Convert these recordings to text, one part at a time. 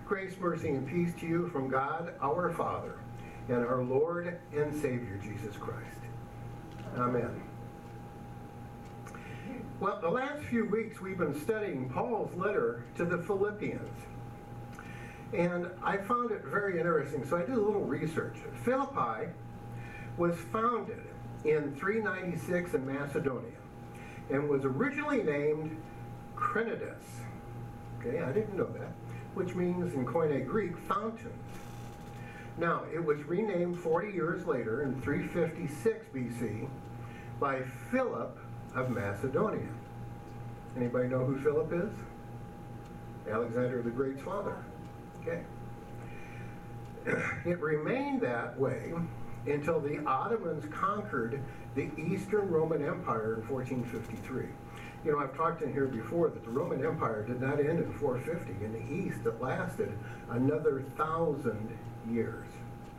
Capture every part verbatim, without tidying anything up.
Grace, mercy, and peace to you from God our Father and our Lord and Savior Jesus Christ. Amen. Well, the last few weeks we've been studying Paul's letter to the Philippians. And I found it very interesting, so I did a little research. Philippi was founded in three ninety-six in Macedonia and was originally named Crenidus. Okay, I didn't know that, which means in Koine Greek, fountains. Now, it was renamed forty years later in three fifty-six B C by Philip of Macedonia. Anybody know who Philip is? Alexander the Great's father. Okay. It remained that way until the Ottomans conquered the Eastern Roman Empire in fourteen fifty-three. You know, I've talked in here before that the Roman Empire did not end in four fifty. In the East, it lasted another thousand years.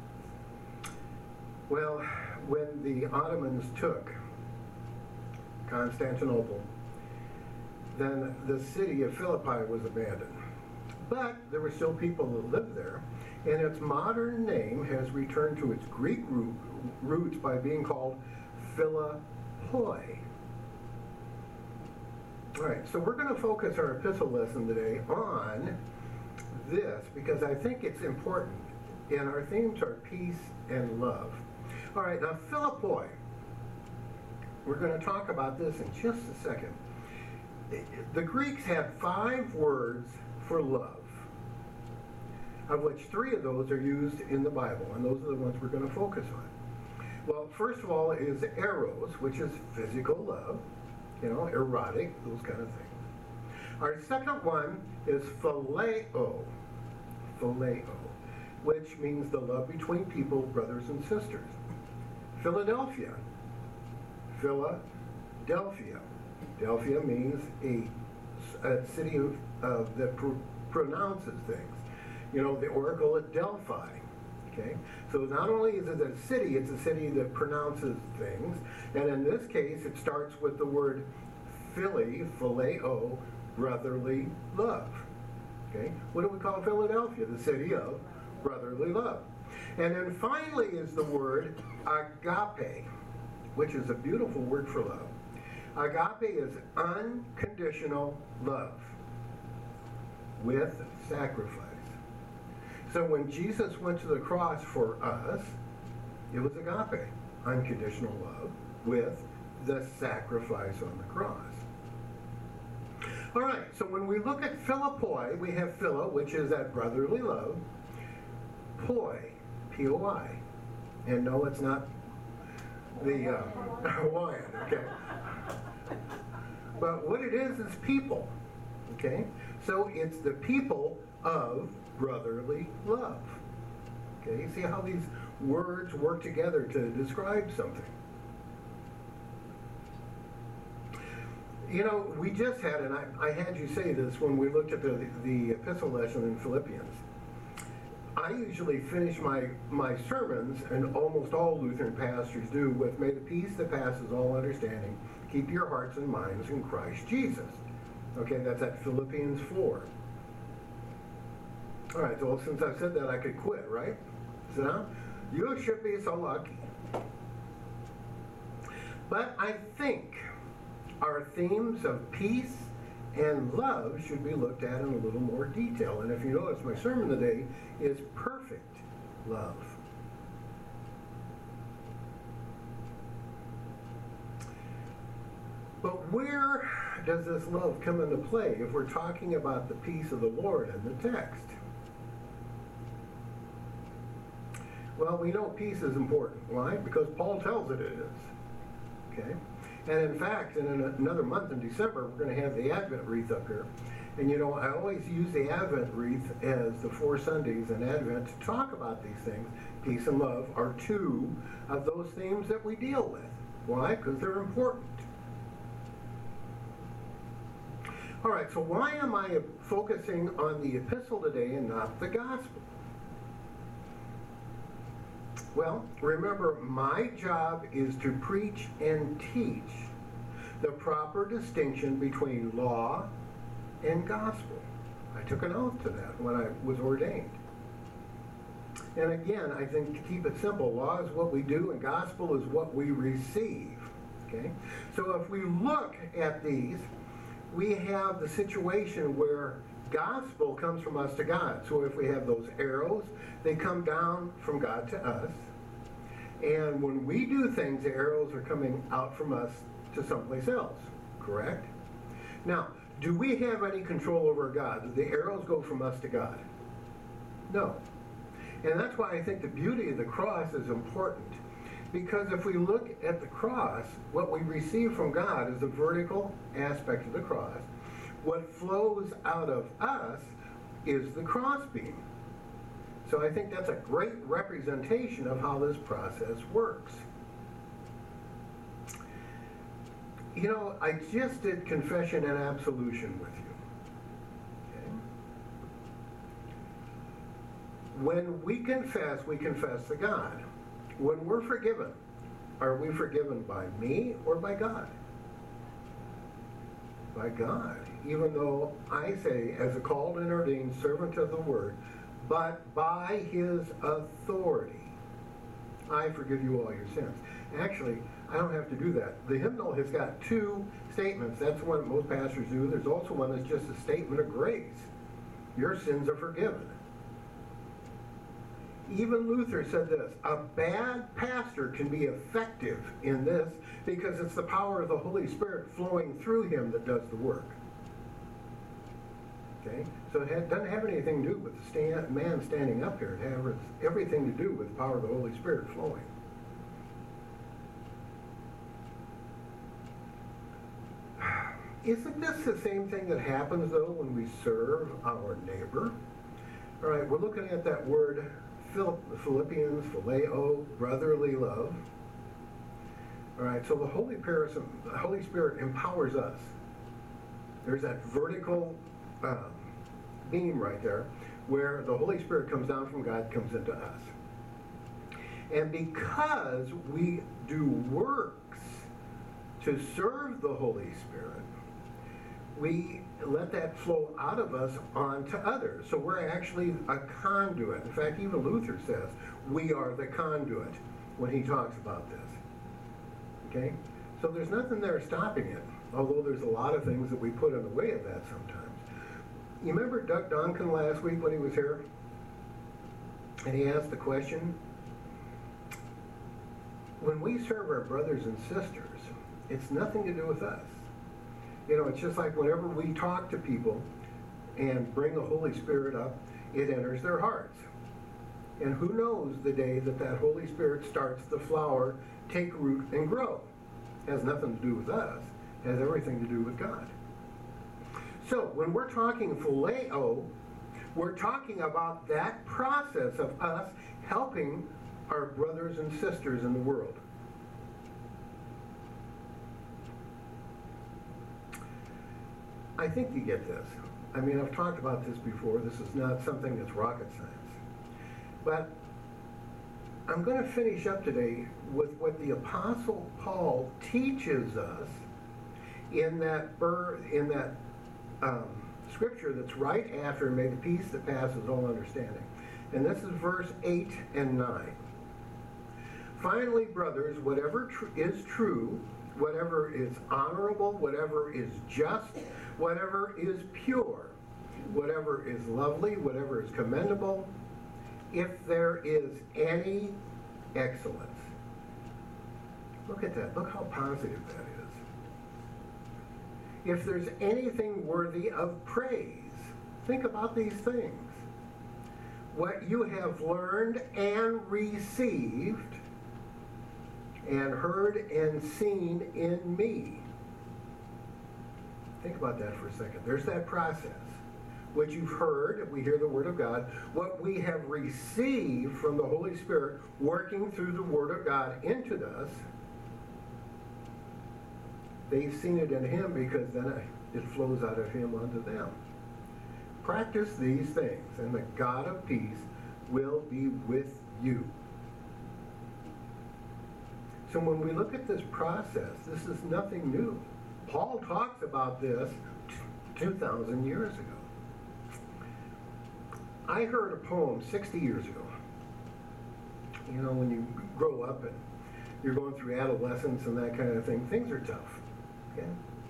Well, when the Ottomans took Constantinople, then the city of Philippi was abandoned. But there were still people that lived there, and its modern name has returned to its Greek root, roots by being called Philippoi. All right, so we're going to focus our epistle lesson today on this because I think it's important, and our themes are peace and love. All right, now Philippoi. We're going to talk about this in just a second. The Greeks had five words for love, of which three of those are used in the Bible, and those are the ones we're going to focus on. Well, first of all is eros, which is physical love, you know, erotic, those kind of things. Our second one is phileo, phileo, which means the love between people, brothers and sisters. Philadelphia, Philadelphia. Delphia means a, a city of, uh, that pr- pronounces things. You know, the oracle at Delphi. Okay, so not only is it a city, it's a city that pronounces things, and in this case, it starts with the word philly, phileo, brotherly love. Okay, what do we call Philadelphia? The city of brotherly love. And then finally is the word agape, which is a beautiful word for love. Agape is unconditional love with sacrifice. So when Jesus went to the cross for us, it was agape, unconditional love with the sacrifice on the cross. All right, so when we look at Philippoi, we have philo, which is that brotherly love, poi, P O I. And no, it's not the uh, Hawaiian, okay? But what it is is people, okay? So it's the people of brotherly love. Okay, see how these words work together to describe something. You know, we just had, and I, I had you say this when we looked at the, the epistle lesson in Philippians. I usually finish my, my sermons, and almost all Lutheran pastors do, with may the peace that passes all understanding keep your hearts and minds in Christ Jesus. Okay, that's at Philippians four. All right, well, since I said that, I could quit, right? Sit down. You should be so lucky. But I think our themes of peace and love should be looked at in a little more detail. And if you notice, my sermon today is perfect love. But where does this love come into play if we're talking about the peace of the Lord in the text? Well, we know peace is important. Why? Because Paul tells it it is. Okay? And in fact, in another month in December, we're going to have the Advent wreath up here. And you know, I always use the Advent wreath as the four Sundays in Advent to talk about these things. Peace and love are two of those themes that we deal with. Why? Because they're important. All right, so why am I focusing on the epistle today and not the gospel? Well, remember, my job is to preach and teach the proper distinction between law and gospel. I took an oath to that when I was ordained. And again, I think to keep it simple, law is what we do and gospel is what we receive. Okay? So if we look at these, we have the situation where gospel comes from us to God. So if we have those arrows, they come down from God to us. And when we do things, the arrows are coming out from us to someplace else. Correct? Now, do we have any control over God? Do the arrows go from us to God? No. And that's why I think the beauty of the cross is important. Because if we look at the cross, what we receive from God is the vertical aspect of the cross. What flows out of us is the crossbeam. So I think that's a great representation of how this process works. You know, I just did confession and absolution with you. Okay? When we confess, we confess to God. When we're forgiven, are we forgiven by me or by God? By God. Even though I say, as a called and ordained servant of the word, but by his authority, I forgive you all your sins. Actually, I don't have to do that. The hymnal has got two statements. That's the one that most pastors do. There's also one that's just a statement of grace. Your sins are forgiven. Even Luther said this, a bad pastor can be effective in this because it's the power of the Holy Spirit flowing through him that does the work. Okay? So it doesn't have anything to do with the stand, man standing up here. It has everything to do with the power of the Holy Spirit flowing. Isn't this the same thing that happens, though, when we serve our neighbor? All right, we're looking at that word, Philippians, phileo, brotherly love. All right, so the Holy, Paris, the Holy Spirit empowers us. There's that vertical um, beam right there where the Holy Spirit comes down from God, comes into us. And because we do works to serve the Holy Spirit, we let that flow out of us onto others. So we're actually a conduit. In fact, even Luther says we are the conduit when he talks about this. Okay? So there's nothing there stopping it, although there's a lot of things that we put in the way of that sometimes. You remember Doug Donkin last week when he was here? And he asked the question, when we serve our brothers and sisters, it's nothing to do with us. You know, it's just like whenever we talk to people and bring the Holy Spirit up, it enters their hearts. And who knows the day that that Holy Spirit starts the flower, take root, and grow. It has nothing to do with us. It has everything to do with God. So when we're talking phileo, we're talking about that process of us helping our brothers and sisters in the world. I think you get this. I mean, I've talked about this before. This is not something that's rocket science. But I'm going to finish up today with what the Apostle Paul teaches us in that, in that um, scripture that's right after, may the peace that passes all understanding. And this is verse eight and nine. Finally, brothers, whatever tr- is true, whatever is honorable, whatever is just, whatever is pure, whatever is lovely, whatever is commendable, if there is any excellence. Look at that. Look how positive that is. If there's anything worthy of praise, think about these things. What you have learned and received and heard and seen in me. Think about that for a second. There's that process. What you've heard, we hear the Word of God. What we have received from the Holy Spirit working through the Word of God into us. They've seen it in Him because then it flows out of Him unto them. Practice these things, and the God of peace will be with you. So when we look at this process, this is nothing new. Paul talks about this two thousand years ago. I heard a poem sixty years ago. You know, when you grow up and you're going through adolescence and that kind of thing, things are tough. Okay?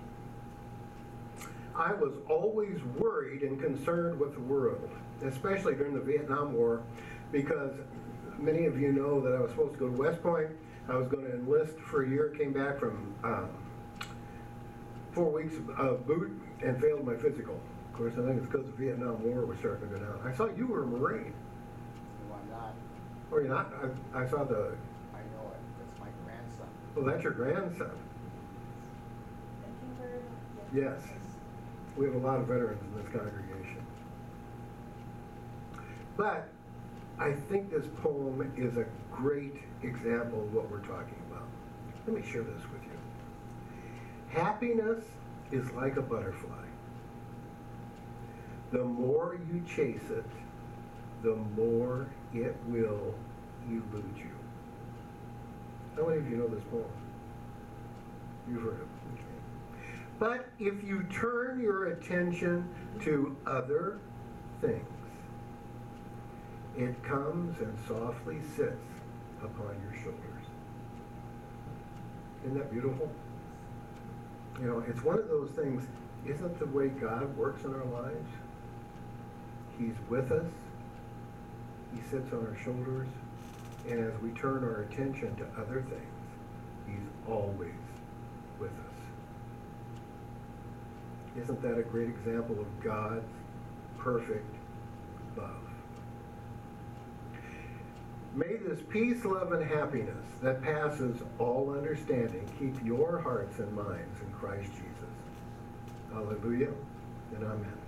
I was always worried and concerned with the world, especially during the Vietnam War, because many of you know that I was supposed to go to West Point. I was going to enlist for a year, came back from um, four weeks of boot and failed my physical. Of course, I think it's because the Vietnam War was starting to go down. I saw you were a Marine. No, I'm not. Or you're not? I, I saw the... I know it. That's my grandson. Well, that's your grandson. Yes. We have a lot of veterans in this congregation. But I think this poem is a great example of what we're talking about. Let me share this with you. Happiness is like a butterfly. The more you chase it, the more it will elude you. How many of you know this poem? You've heard it. Okay. But if you turn your attention to other things, it comes and softly sits upon your shoulders. Isn't that beautiful? You know, it's one of those things, isn't the way God works in our lives? He's with us. He sits on our shoulders. And as we turn our attention to other things, he's always with us. Isn't that a great example of God's perfect love? May this peace, love, and happiness that passes all understanding keep your hearts and minds in Christ Jesus. Hallelujah and amen.